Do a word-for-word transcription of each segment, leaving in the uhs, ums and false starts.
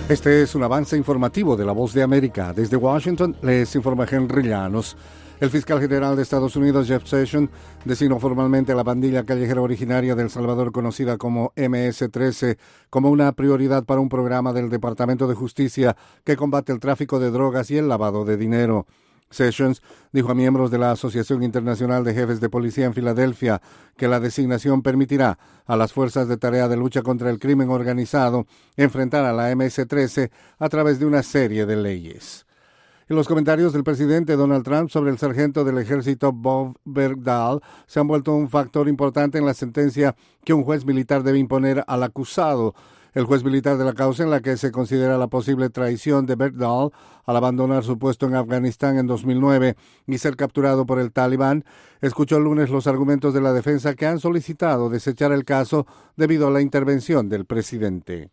Este es un avance informativo de La Voz de América. Desde Washington les informa Henry Llanos. El fiscal general de Estados Unidos, Jeff Sessions, designó formalmente a la pandilla callejera originaria de El Salvador, conocida como eme ese trece, como una prioridad para un programa del Departamento de Justicia que combate el tráfico de drogas y el lavado de dinero. Sessions dijo a miembros de la Asociación Internacional de Jefes de Policía en Filadelfia que la designación permitirá a las fuerzas de tarea de lucha contra el crimen organizado enfrentar a la eme ese trece a través de una serie de leyes. Y los comentarios del presidente Donald Trump sobre el sargento del ejército Bob Bergdahl se han vuelto un factor importante en la sentencia que un juez militar debe imponer al acusado. El juez militar de la causa, en la que se considera la posible traición de Bergdahl al abandonar su puesto en Afganistán en dos mil nueve y ser capturado por el Talibán, escuchó el lunes los argumentos de la defensa, que han solicitado desechar el caso debido a la intervención del presidente.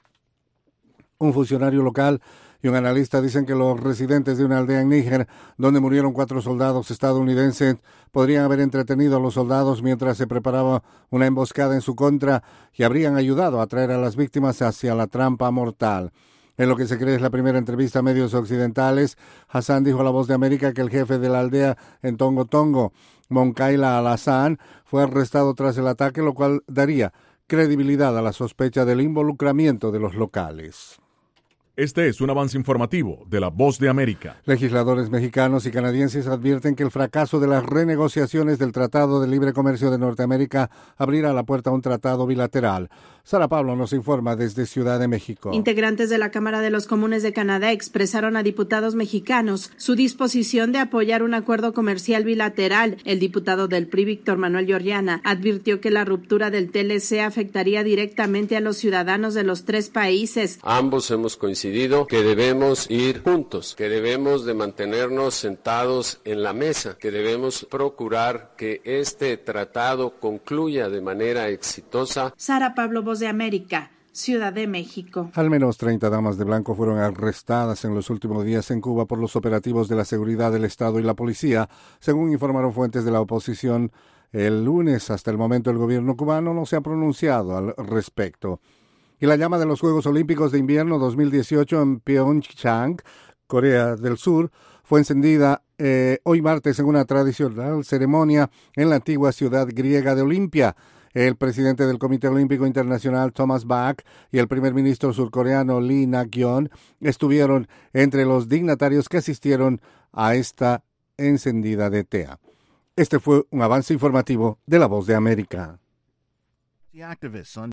Un funcionario local y un analista dicen que los residentes de una aldea en Níger, donde murieron cuatro soldados estadounidenses, podrían haber entretenido a los soldados mientras se preparaba una emboscada en su contra y habrían ayudado a atraer a las víctimas hacia la trampa mortal. En lo que se cree es la primera entrevista a medios occidentales, Hassan dijo a La Voz de América que el jefe de la aldea en Tongo Tongo, Monkaila Al-Hassan, fue arrestado tras el ataque, lo cual daría credibilidad a la sospecha del involucramiento de los locales. Este es un avance informativo de La Voz de América. Legisladores mexicanos y canadienses advierten que el fracaso de las renegociaciones del Tratado de Libre Comercio de Norteamérica abrirá la puerta a un tratado bilateral. Sara Pablo nos informa desde Ciudad de México. Integrantes de la Cámara de los Comunes de Canadá expresaron a diputados mexicanos su disposición de apoyar un acuerdo comercial bilateral. El diputado del P R I, Víctor Manuel Lloriana, advirtió que la ruptura del T L C afectaría directamente a los ciudadanos de los tres países. Ambos hemos coincidido que debemos ir juntos, que debemos de mantenernos sentados en la mesa, que debemos procurar que este tratado concluya de manera exitosa. Sara Pablo, Voz de América, Ciudad de México. Al menos treinta damas de blanco fueron arrestadas en los últimos días en Cuba por los operativos de la seguridad del Estado y la policía, según informaron fuentes de la oposición el lunes. Hasta el momento el gobierno cubano no se ha pronunciado al respecto. Y la llama de los Juegos Olímpicos de Invierno dos mil dieciocho en Pyeongchang, Corea del Sur, fue encendida eh, hoy martes en una tradicional ceremonia en la antigua ciudad griega de Olimpia. El presidente del Comité Olímpico Internacional, Thomas Bach, y el primer ministro surcoreano, Lee Nak-yeon, estuvieron entre los dignatarios que asistieron a esta encendida de tea. Este fue un avance informativo de La Voz de América.